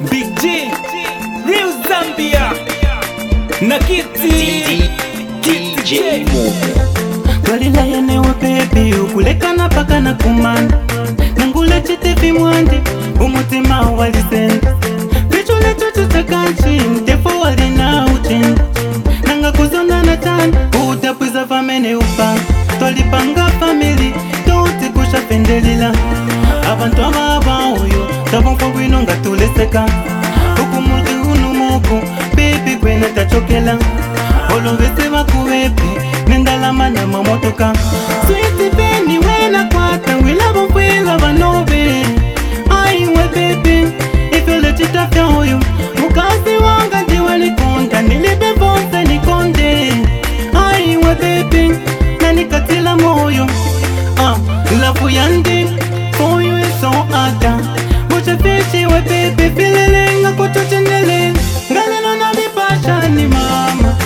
Big G, Real Zambia, na Kiti DJ Galila yenewe baby ukulekana paka na kumanda Nangule chitevi mwande umutima walisenda Pichule chuchu takanchi mtefo walina uchenda Nanga kuzonda na tani utapuza famene upanga Tolipanga family touti kusha pendelila Abantu amaba uyo tabonfo gwinonga tuleseka Ukumuti unumuku baby kwena tachokela Olongese makuwepe nendala mana mamotoka Sweetie penny wena kwata wilabo kwela banobe Aiwe baby ifele chitafya uyu Mukasi wanga ndiwe nikonda nilipe vonse nikonde Aiwe baby nanikatila moyo Lafu yandi for you is so ada Mucha fishi we baby filelenga kutuchendele Galeno na vipasha ni mama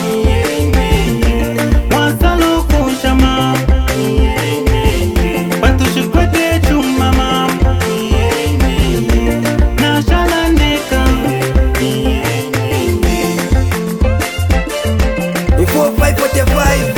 Wasalo kusha mama Bantushi kwete chuma mama Na shalandeka Info 545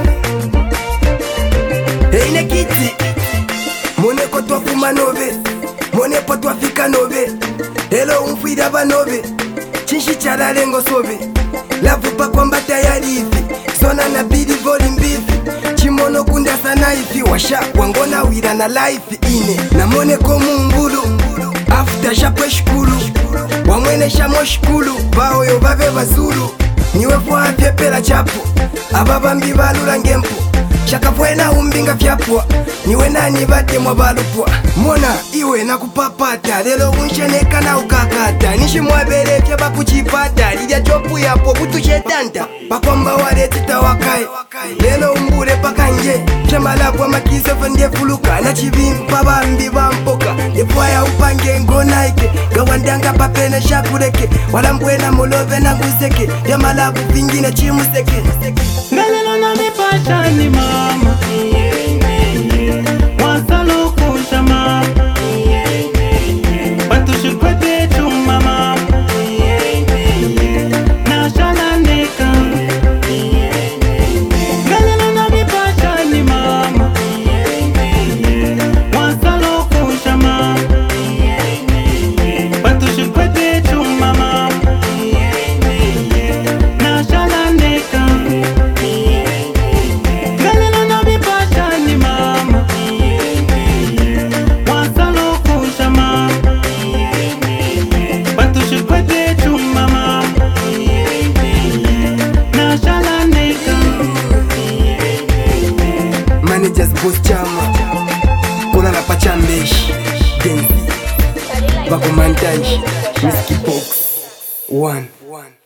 Hey na Kiti Mone ko twa fuma nobe Mone po twa fika nobe Hello umfida ba nobe Chinshi chala lengo sobe Lavu pa kwamba tayari hivi Zona na bidi voli mbivi Chimono kunda sana hivi Washa wangona wira na life ine Na mone ko mungulu After shapwe shkulu Wamwene shamo shkulu Baoyo bave bazulu Niwe fwa pepela chapo Ababambi balula ngempo Shakapwena umbinga vyapwa Niwe nani bate mwa balupwa Mona iwe na kupapata Lelo unsheneka na ukakata Nishi mwabele vya bakuchipata Lidia chopu yapo kutushetanta Pakwamba wale tita wakai Lelo umbule paka nje Chamalabwa makiso fende fuluka Na chibimpa bambi bampoka Nefwa ya upange ngonaike Gawandanga papene shakureke Walambwena molove na nguseke Yamalabu vingine chimuseke Galeno na vipasha ni mama Wasalo kusha mama Bantushi kwete chuma mama Na shalandeka Galeno na vipasha ni mama Wasalo kusha mama Bantushi kwete chuma mama Na shalandeka Galeno na vipasha ni mama Wasalo kusha mama Bantushi kwete chuma mama Na shalandeka Managers boss chama Kuna la pachambeshi Denzi Bako mantaji Whiskey box 1